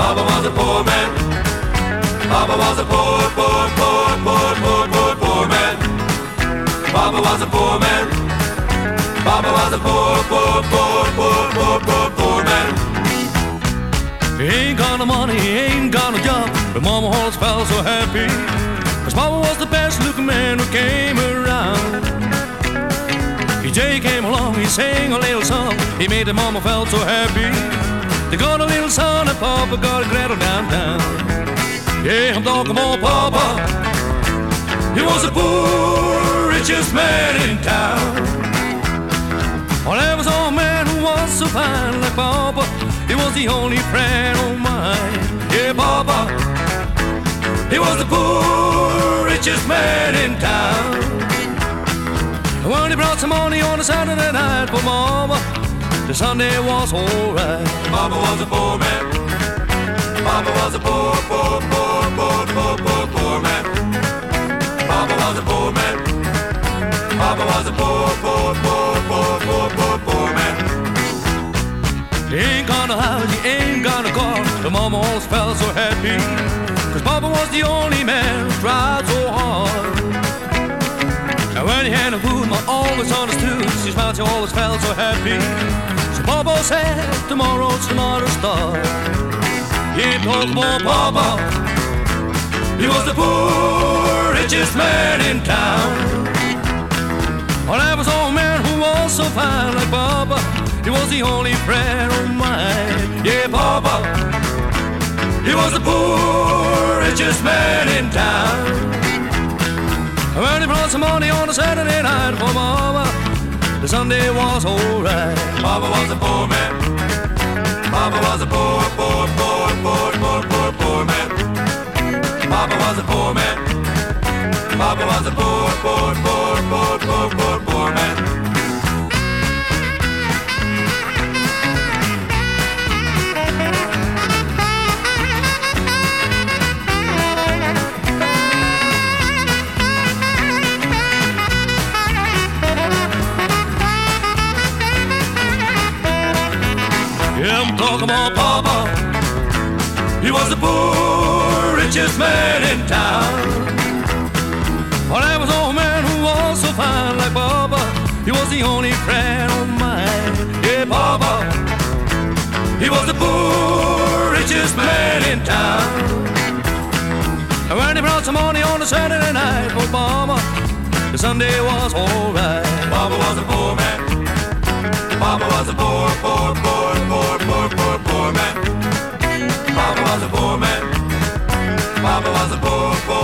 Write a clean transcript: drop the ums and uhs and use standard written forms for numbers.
Papa was a poor man. Papa was a poor, poor, poor, poor, poor, poor, poor man. Papa was a poor man. Papa was a poor, poor, poor, poor, poor, poor, poor man. He ain't got no money, he ain't got no job, but Mama always felt so happy, 'cause Papa was the best looking man who came around. PJ came along, he sang a little song, he made the Mama felt so happy. They got a little son and Papa got a gretel downtown. Yeah, I'm talking about Papa. He was the poor, richest man in town. Well, there was a man who was so fine like Papa. He was the only friend of mine. Yeah, Papa. He was the poor, richest man in town. And when he brought some money on a Saturday night for Mama, the Sunday was alright. Papa was a poor man. Papa was a poor, poor, poor, poor, poor, poor, poor man. Papa was a poor man. Papa was a poor, poor, poor, poor, poor, poor, poor man. He ain't got no house, he ain't got no car, but Mama always felt so happy, 'cause Papa was the only man who tried so hard. And when he had no food, Mama always understood. She smiled, she always felt so happy. So Papa said, tomorrow's another start. He talked about Papa. He was the poor, richest man in town. Well, there was old man who was so fine like Papa. He was the only friend of mine. Yeah, Papa. He was the poor, richest man in town. And when he brought some money on a Saturday night for Mama, the Sunday was alright. Papa was a poor man. Papa was a poor, poor, poor, poor, poor, poor, poor man. Papa was a poor man. Papa was a poor, poor, poor, poor, poor, poor, poor man. Yeah, I'm talking about Papa. He was the poor, richest man in town. Well, there was old man who was so fine like Papa. He was the only friend of mine. Yeah, Papa. He was the poor, richest man in town. And when he brought some money on a Saturday night for Mama, the Sunday was alright. Papa was a poor man. Papa was a poor, poor, poor, poor, poor, poor, poor man. Papa was a poor man. Papa was a poor, poor.